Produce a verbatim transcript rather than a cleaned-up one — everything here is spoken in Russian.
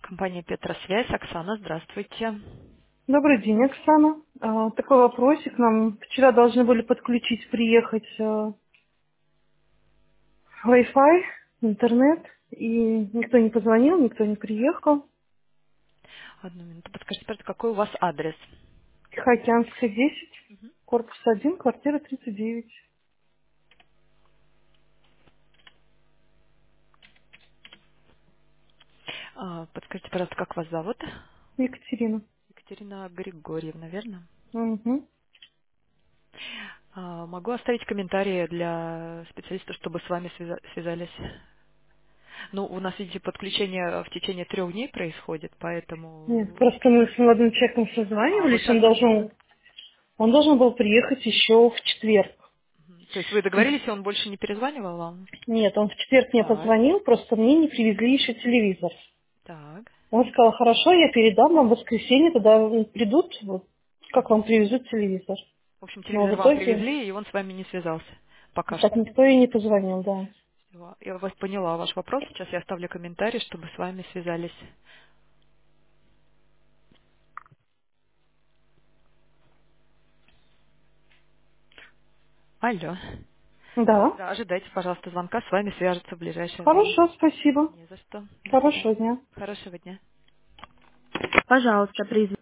Компания Петросвязь. Оксана, здравствуйте. Добрый день, Оксана. А, Такой вопросик. Нам вчера должны были подключить, приехать а, Wi-Fi, интернет, и никто не позвонил, никто не приехал. Одну минуту. Подскажите, пожалуйста, какой у вас адрес? Тихоокеанская, десять, корпус один, квартира тридцать девять. А, Подскажите, пожалуйста, как вас зовут? Екатерина. Екатерина Григорьевна, верно? Угу. А, Могу оставить комментарии для специалиста, чтобы с вами связа- связались. Ну, у нас, видите, подключение в течение трех дней происходит, Нет, поэтому... просто мы с молодым человеком А, вы созванивались, он созванивались? должен, он должен был приехать еще в четверг. Мгм. То есть вы договорились, и он больше не перезванивал вам? Нет, он в четверг мне Так, позвонил, просто мне не привезли еще телевизор. так. Он сказал, хорошо, я передам вам в воскресенье, тогда придут, вот, как вам привезут телевизор. В общем, Но в телевизор вам итоге привезли, и он с вами не связался пока так что. никто и не позвонил, да. Всё. Я вас поняла, ваш вопрос. Сейчас я оставлю комментарий, чтобы с вами связались. Алло. Да, Да, ожидайте, пожалуйста, звонка. С вами свяжутся в ближайшее время. хорошо, спасибо. Не за что. До Хорошего свидания. дня. Хорошего дня. Пожалуйста, произведите.